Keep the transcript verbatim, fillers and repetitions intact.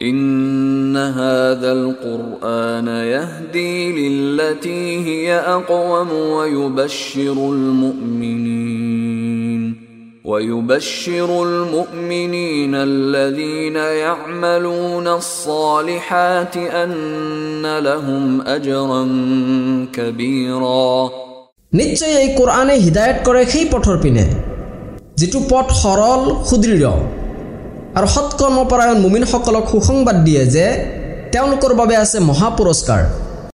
إن هذا القرآن يهدي للتي هي أقوم ويبشر المؤمنين ويبشر المؤمنين الذين يعملون الصالحات أن لهم أجرا كبيرا নিশ্চয় এই কোরআনে হিদায়াত কৰে সেই পথৰ পিনে যেটো পথ সৰল সুদৃঢ় আৰু সৎকৰ্মপৰায়ণ মুমিনসকলক সুসংবাদ দিয়ে যে তেওঁলোকৰ বাবে আছে মহা পুৰস্কাৰ।